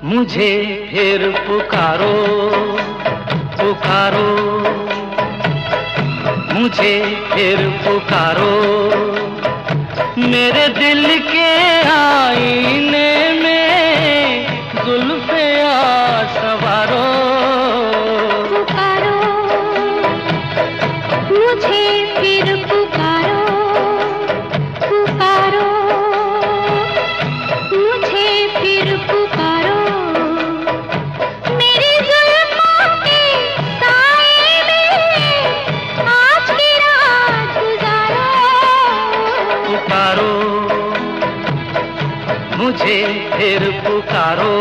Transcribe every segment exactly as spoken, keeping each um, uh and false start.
मुझे फिर पुकारो पुकारो, मुझे फिर पुकारो, मेरे दिल के आईने में जुल्फ़े आ सवारो। पुकारो मुझे फिर पुकारो, पुकारो मुझे फिर पुकारो, मेरी जुल्फ़ों के साए में आज की रात गुजारो। पुकारो मुझे फिर पुकारो।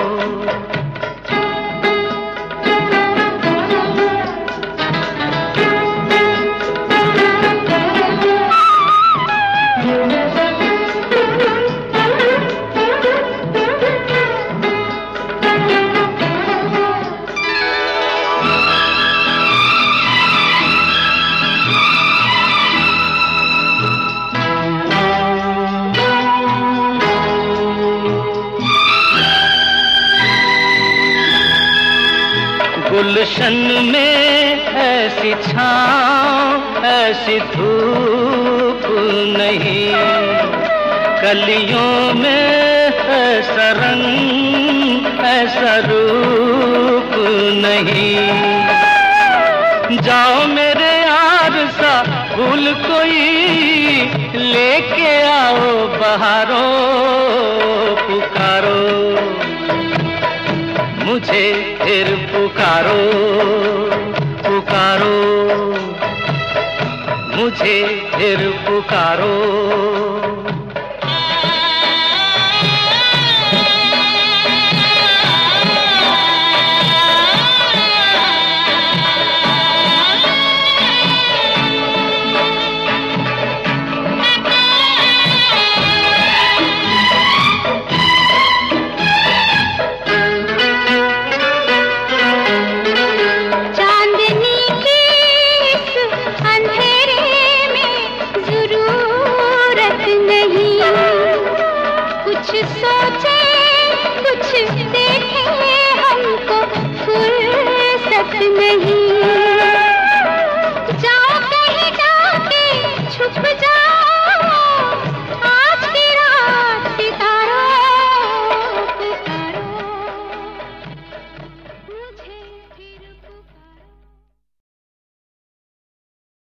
गुलशन में ऐसी छाँव ऐसी धूप नहीं, कलियों में ऐसा रंग ऐसा रूप नहीं। जाओ मेरे यार सा फूल कोई लेके आओ बहारो। पुकारो मुझे फिर पुकारो, पुकारो मुझे फिर पुकारो।